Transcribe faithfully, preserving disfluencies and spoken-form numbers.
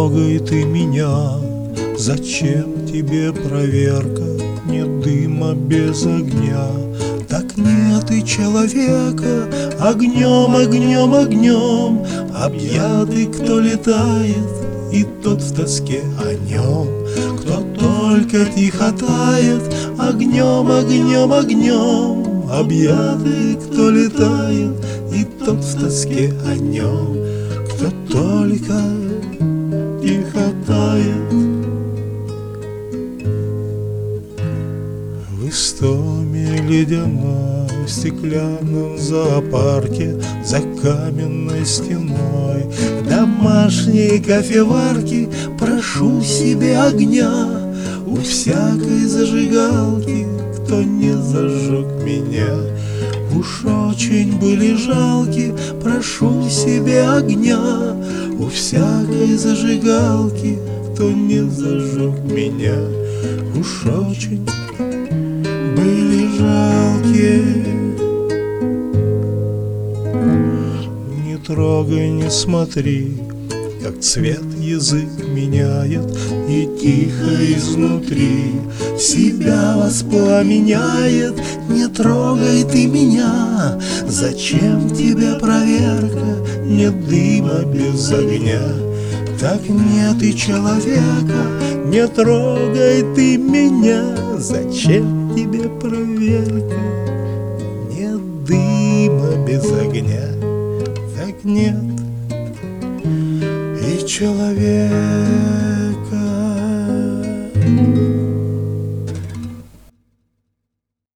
трогай ты меня, зачем тебе проверка? Нет дыма без огня. Так нет и человека, огнем, огнем, огнем объятый, кто летает, и тот в тоске о нем. Кто только тихо тает, огнем, огнем, огнем объятый, кто летает, и тот в тоске о нем. Кто только тихо тает. В истоме ледяной, в стеклянном зоопарке, за каменной стеной домашней кофеварки прошу себе огня у всякой зажигалки, кто не зажег меня. Уж очень были жалки, прошу себе огня у всякой зажигалки, кто не зажег меня. Уж очень были жалкие. Не трогай, не смотри, как цвет язык меняет, и тихо изнутри себя воспламеняет. Не трогай ты меня, зачем тебе проверка? Нет дыма без огня. Так нет и человека, не трогай ты меня, зачем тебе проверка? Нет дыма без огня. Так нет и человека.